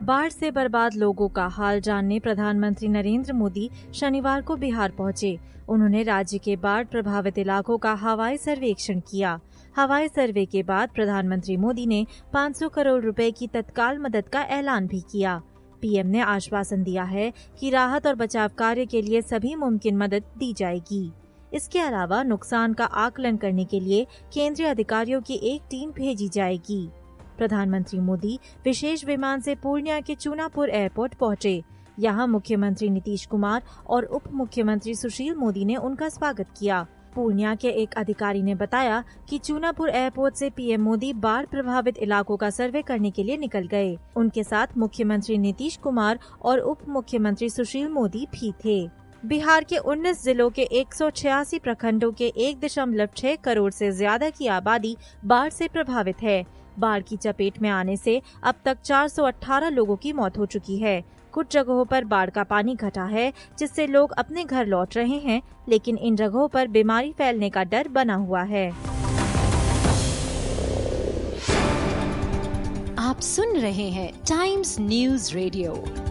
बाढ़ से बर्बाद लोगों का हाल जानने प्रधानमंत्री नरेंद्र मोदी शनिवार को बिहार पहुंचे। उन्होंने राज्य के बाढ़ प्रभावित इलाकों का हवाई सर्वेक्षण किया। हवाई सर्वे के बाद प्रधानमंत्री मोदी ने 500 करोड़ रुपए की तत्काल मदद का ऐलान भी किया। पीएम ने आश्वासन दिया है कि राहत और बचाव कार्य के लिए सभी मुमकिन मदद दी जाएगी। इसके अलावा नुकसान का आकलन करने के लिए केंद्रीय अधिकारियों की एक टीम भेजी जाएगी। प्रधानमंत्री मोदी विशेष विमान से पूर्णिया के चूनापुर एयरपोर्ट पहुंचे। यहां मुख्यमंत्री नीतीश कुमार और उप मुख्यमंत्री सुशील मोदी ने उनका स्वागत किया। पूर्णिया के एक अधिकारी ने बताया कि चूनापुर एयरपोर्ट से पीएम मोदी बाढ़ प्रभावित इलाकों का सर्वे करने के लिए निकल गए। उनके साथ मुख्यमंत्री नीतीश कुमार और उप मुख्यमंत्री सुशील मोदी भी थे। बिहार के 19 जिलों के 186 प्रखंडों के 1.6 करोड़ से ज्यादा की आबादी बाढ़ से प्रभावित है। बाढ़ की चपेट में आने से अब तक 418 लोगों की मौत हो चुकी है। कुछ जगहों पर बाढ़ का पानी घटा है, जिससे लोग अपने घर लौट रहे हैं, लेकिन इन जगहों पर बीमारी फैलने का डर बना हुआ है। आप सुन रहे हैं टाइम्स न्यूज़ रेडियो।